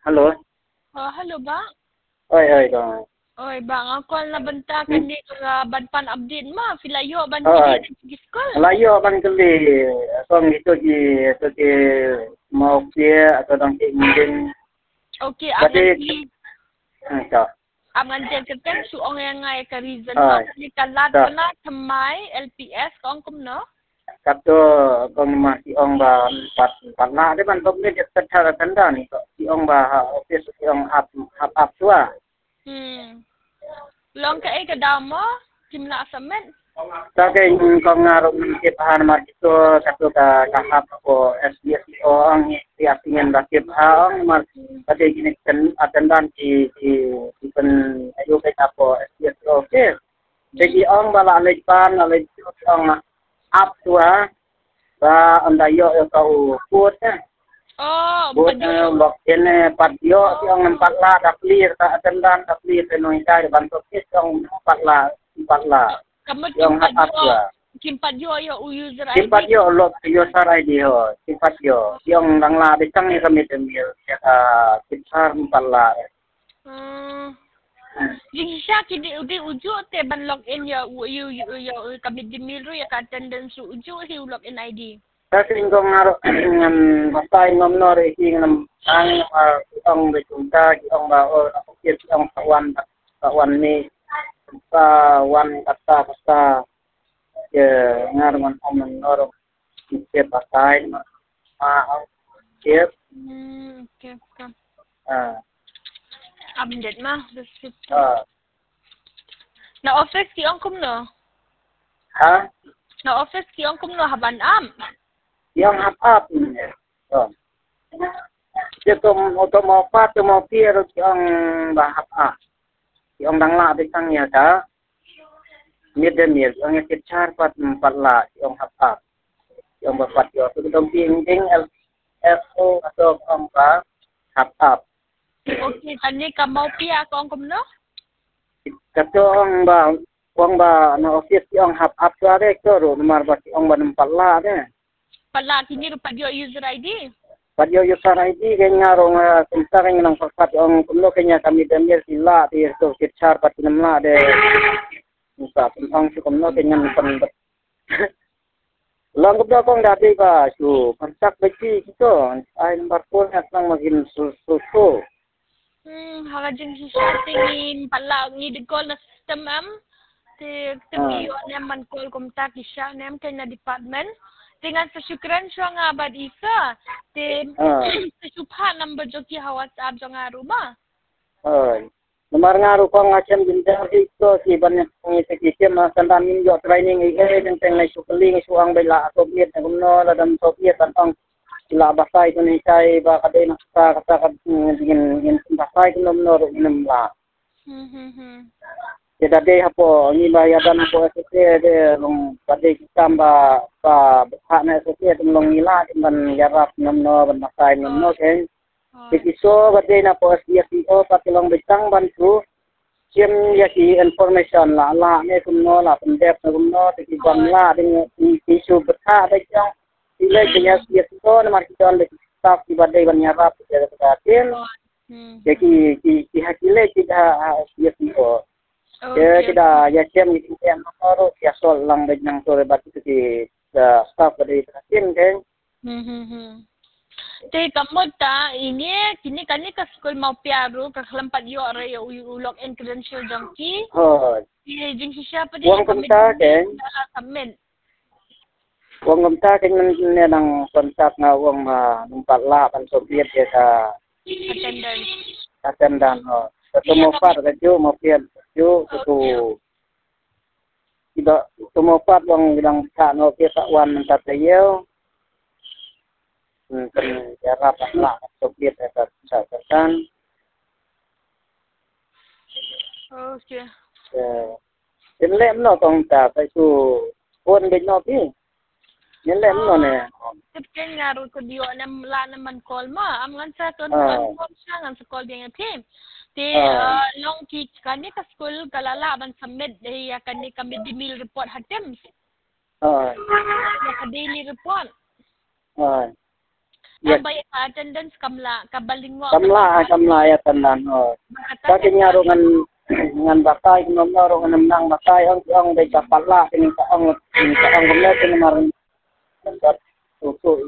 Halo. Halo bang. Oi dong. Oi bang, aku na banta kan di ban update ma filayo ban Oi. di sekolah. Layo ban kali. Song itu mau dia atau dong mungkin. Okay, Berarti so. angan kan suong yang ngai ka reason ma ni kalat na thamai LPS kong kum no. Satu kong masih ong ba empat lah dia ban kong dia secara tanda ni si ong ba office si ong up tua. Long ka ka damo kimna samen. Tapi kong ngaruh mungkin bahan itu satu kahap ko SBS ang iasingin bakit ang pati gini kan atendan di pen ayo kita ko SBS okay. Jadi ang bala lepan ang up tua ba andayo kau put put ini patio yang empat lah dah clear tak atendan dah clear penoi bantu kita empat lah yang kimpat yo user ID. Kimpat yo log user ID ho. Kimpat yo. Yang langla becang ni kami tembil. Kimpat empala. Jadi siya kini uju te ban login ya kami dimiru ya ka attendance uju hi login ID. Kasi kung ngaro ng basta nomnor ng ang betunta ang ba o ang kawan ni kawan kata basta ngaruman omen orang siap pakai siap Okay. Update mah na office ki ong kum no na office ki ong kum no haban yang up itu mau pier yang bahap yang dangla bitang ya ta midemir yang kicar pat la yang up yang bapat yo tu dong ping LFO atau apa up okay tani ka mau pia ko ong kum no katong ba na office yang up tu ada ko ro nomor ba yang ba nempat la de pala kini rupa dia user ID Padio user ID kanya rong kumta kanya nang papat ang kumlo kanya kami demir sila di to kicar pat namla de musa pang si kumlo kanya pan lang ko kong dati ba su kontak beki kito ay number 4 at lang magin susu haga jing si setting pala ni di call na system te temiyo naman call kumta kisya nem kanya department dengan sesyukran siya nga ba isa te sesupa number joki WhatsApp jo nga rumah nomor ngaru ko ngacem bintang ito si banyak pengisi masan minjo training dengan teng sukeling suang bela soviet ngumno ladam soviet tantang sila basai ko ni kai ba kadai nakta kata ngin basai ko nomno nimla Jadi deh apa ni bayaran apa SSA de long pada tambah pa hak na SSA long nila dan yarap nomno ban masai nomno kan dikiso bade na po SDO pati long bitang bantu sim yaki information la ne kumno la pendep kumno di banla ding isu betha de jang sila jenis SDO na markitan de staff di bade ban yarap de katin jadi ki hakile kita SDO ya kita ya siam ni siam nomor ya sol lang dengan sore batu di staff dari katin kan te kamot ini kini kani ka school mau piaro ka kelempat yo area ulog in credential junkie jing siapa dia wang kumta kan submit wang kumta kan nang kontak na wang numpat la pan soviet ya ka attendant ketemu par keju mau pian keju itu tidak ketemu par wang bilang tak no kita wan mentat yo kan cara paslah soviet kan okay lem no tong ta sai su pon be no pi lem no ne Tipken ngaru ko dio nam la naman call ma amngan sa ton call siya ngan sa call dia team te long ki kani ka school kalala ban submit de ya kani kami dimil report hatem ya ka daily report Yes. Tambah ya attendance kabalingwa. Kamla ya tanan. Kasi nga ro ngan batay nomor ro nang batay ang day kapala ning ang gumna ning maron tutu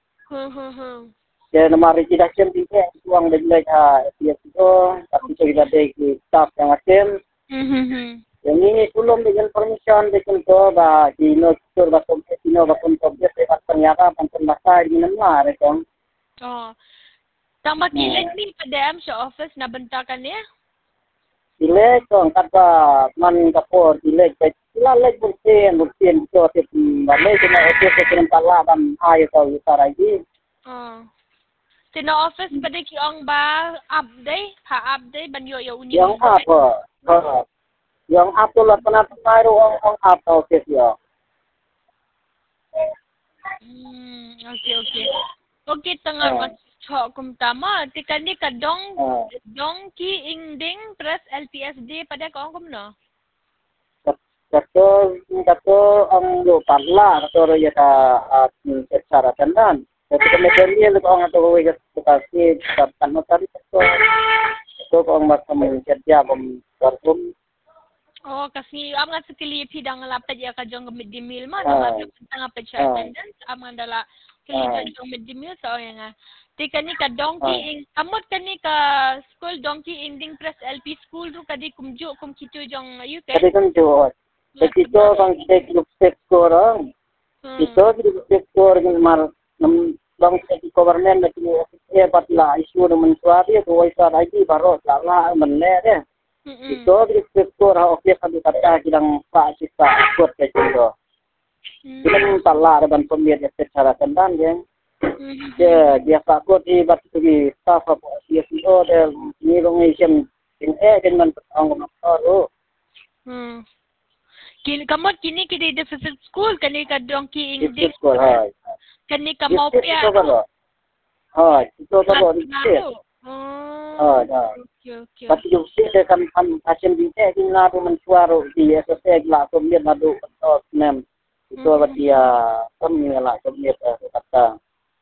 Kaya namari tidak sendiri uang dari dia itu tapi kita dari staff yang asim. Yang ini belum dengan permission dengan to ba dino tur ba dino ba kompet at panyara panmasa di namar kong. Oh. Tama kilig ni padam sa office na bentakan niya. Dileg kong kata man kapor dileg sila leg bursin to tip balay na office ng palaban ayo to itaray. Oh. Sino office pa di kiyong ba update? Ha-update banyo yung unyo? Yung up Yung up to lot na mayroon ang up office yo. Okay. Okay, tanga kum tama. Tika ni ka dongki ingding press LPSD pada ko kum no? Kato ang parla kato ya ka secara tandan. Ketika material ko ang ato ko kasi tanong tari ko ang mas kerja perform. Oh, kasi ang nga sa kilipi dang lapad ya ka jong midday meal man, ang nga pa siya attendance, ang dala kilipi jong midday meal so nga. Tika ni ka donkey amot kani ka school donkey ending press LP school ru kadi kumju kum kitu jong ayuke. Kadi kumju. Kito kang take ko rang. Ito take ko mar bang sa government na patla isu naman suari to ay sa lagi baro lala manle ito direktur office kami kata kilang pa sisa kuat ke jindo kilang pala ban pemir secara tendang yang dia pak kuat di batu staff CSO dan nirongation dengan ang ro kamot kini kidi deficit school kani ka donkey English school hai kani ka mau pia itu kalau okay. Tapi juga saya kan asyik dia ina tu mensuaro dia saya gelak kemudian madu nem itu apa dia kemila kemudian kata.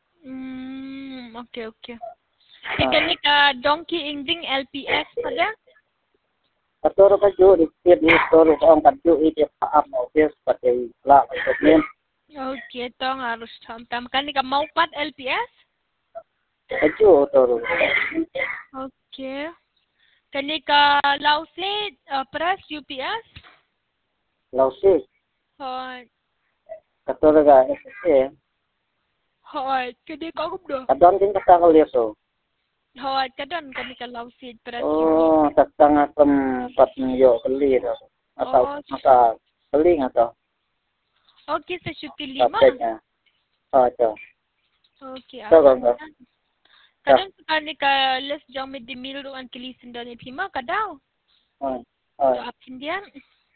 Okay. Kani ka donkey ending LPS pada? Katoro ka jo di store ko ang kadyo ite paam office pati la kemudian. Okay, to harus tam kani ka mau pat LPS? Ajo toro. Okay. Kani ka Lausit press UPS? Lausit. Hoi. Katoro ka SSC. Hoi, kani ka kumdo. Kadon din ka ka leso. Hoi, kadon kani ka Lausit press UPS. Tatang akem pat niyo kali atau maka keling atau. Okay, sa Shopee 5. Ajo. Okay. Kadon kani ka less jang midday meal ro an kilisin dan ipima ka daw. So up Indian.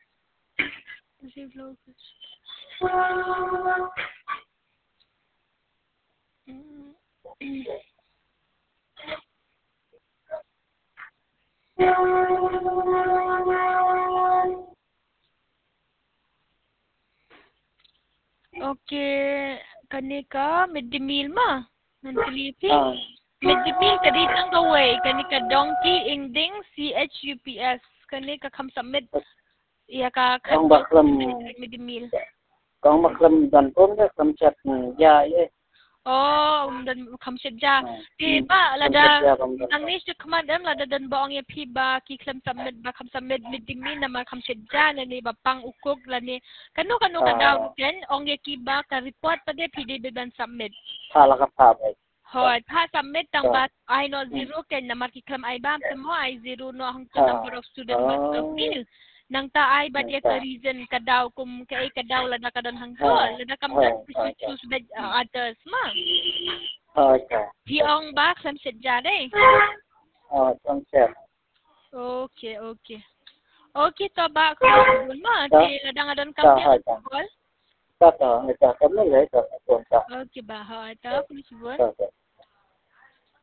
Okay, kani ka midday meal ma. Nan kilipi. Midday meal kadi tang gaway kani ka donkey ingding CHUPS kani ka kam submit iya ka kang baklam midday meal. Kang baklam dan pun ka kamchat ya ye. Oh, dan kamchat ja. Tiba lada ang nis de commandam lada dan baong ye piba ki klam submit ba kam submit midday meal na ma kamchat ja na ni bapang ukog lani kanu ka daw ken ong ye kiba ka report pa de pidi dan submit. Hala ka pa ba. Hoi, pa submit tang bat I no zero ken na makiklam ay bam mo I zero no hang number of student but of mil. Nang ta ay ba dia reason ka daw kum kay ka daw la na kadon hangtol la kam dan choose bed others ma. Okay. Hiong ba klam sedja de. Konsep. Okay. Okay to ba ko ma ti ladang kam dia call. Kata kamu ya kata. Okay ba ha ta ko